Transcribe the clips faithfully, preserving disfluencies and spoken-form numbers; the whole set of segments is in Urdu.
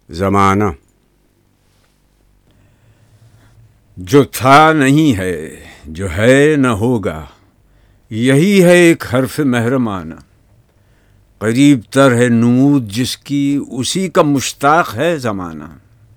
زمانہ جو تھا نہیں ہے، جو ہے نہ ہوگا، یہی ہے ایک حرف محرمانہ. قریب تر ہے نمود جس کی، اسی کا مشتاق ہے زمانہ.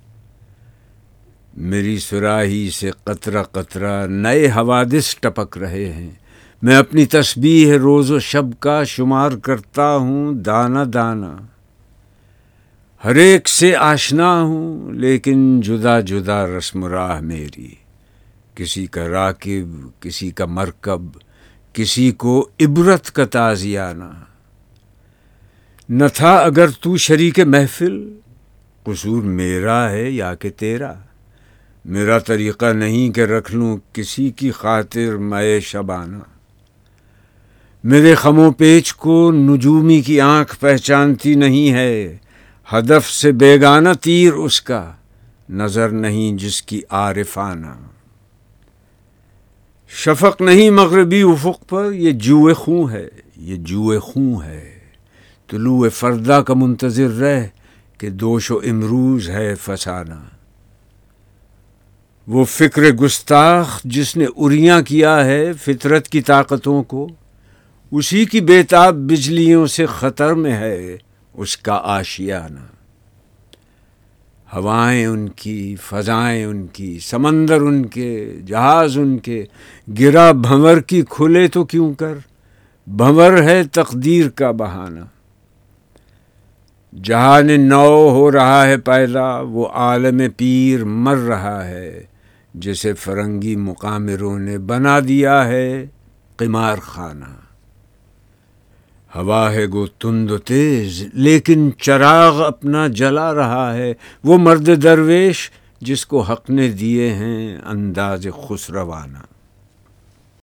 میری صراحی سے قطرہ قطرہ نئے حوادث ٹپک رہے ہیں. میں اپنی تسبیح روز و شب کا شمار کرتا ہوں دانہ دانہ. ہر ایک سے آشنا ہوں لیکن جدا جدا رسم راہ میری. کسی کا راکب، کسی کا مرکب، کسی کو عبرت کا تازیانہ. نہ تھا اگر تو شریک محفل، قصور میرا ہے یا کہ تیرا. میرا طریقہ نہیں کہ رکھ لوں کسی کی خاطر میں شبانہ. میرے خم و پیچ کو نجومی کی آنکھ پہچانتی نہیں ہے. ہدف سے بیگانہ تیر اس کا، نظر نہیں جس کی عارفانہ. شفق نہیں مغربی افق پر، یہ جوئے خوں ہے، یہ جوئے خوں ہے. طلوع فردا کا منتظر رہ کہ دوش و امروز ہے فسانہ. وہ فکر گستاخ جس نے عریاں کیا ہے فطرت کی طاقتوں کو، اسی کی بےتاب بجلیوں سے خطر میں ہے اس کا آشیانہ. ہوائیں ان کی، فضائیں ان کی، سمندر ان کے، جہاز ان کے. گرا بھنور کی کھلے تو کیوں کر، بھنور ہے تقدیر کا بہانہ. جہان نو ہو رہا ہے پیدا، وہ عالم پیر مر رہا ہے جسے فرنگی مقامروں نے بنا دیا ہے قمار خانہ. ہوا ہے گو تند و تیز لیکن چراغ اپنا جلا رہا ہے. وہ مرد درویش جس کو حق نے دیے ہیں انداز خسروانہ.